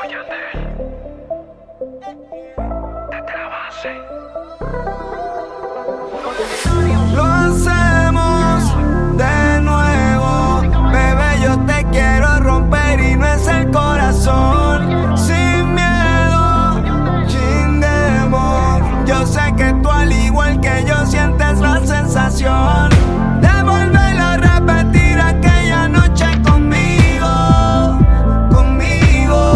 Óyate, desde la base. Lo hacemos de nuevo, bebé, yo te quiero romper y no es el corazón. Sin miedo, sin temor, yo sé que tú al igual que yo sientes la sensación de volver a repetir aquella noche conmigo, conmigo.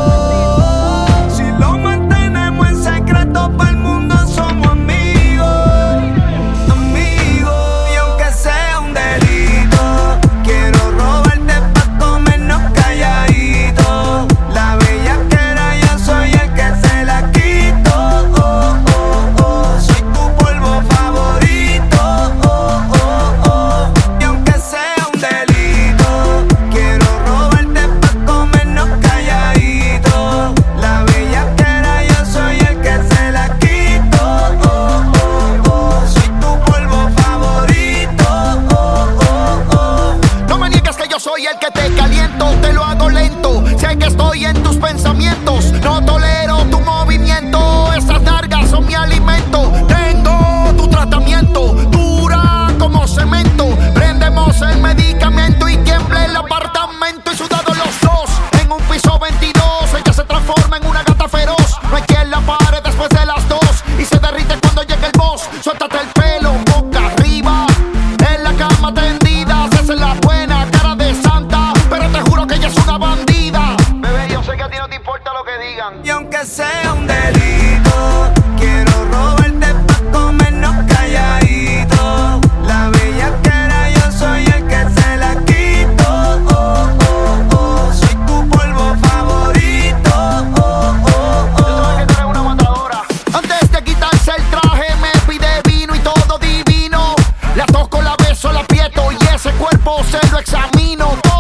Si lo mantenemos en secreto para el mundo somos amigos, amigos. Y aunque sea un delito, quiero robarte pa' comernos calladito. La bellaquera yo soy el que se la quito. Oh, oh, oh. Soy tu polvo favorito. Oh, oh, oh. Y aunque sea un delito, quiero robarte pa' comernos calladito. La bellaquera yo soy el que se la quito. Oh, oh, oh. Soy tu polvo favorito. Oh, oh, oh. No me niegues que yo soy el que te caliento, te lo hago lento. Sé que estoy en tus pensamientos, no tolero tu movimiento. Esas largas son mi alimento. Tengo tu tratamiento, dura como cemento. Prendemos el medicamento y tiembla el apartamento. Y sudados los dos en un piso 22. Ella se transforma en una gata feroz. No hay quien la pare después de las 2. Y se derrite cuando llegue el boss. Suéltate el pelo, boca arriba. En la cama tendida, se hace la buena cara de santa, pero te juro que ella es una bandida. Bebé, yo sé que a ti no te importa lo que digan. Y aunque sea un delito, quiero robarte pa' comernos calladito. La bellaquera yo soy el que se la quito. Oh, oh, oh. Soy tu polvo favorito. Oh, oh, Yo oh. sé que tú eres una matadora. Antes de quitarse el traje me pide vino y todo divino. La toco, la beso, la aprieto y ese cuerpo se lo examino todo.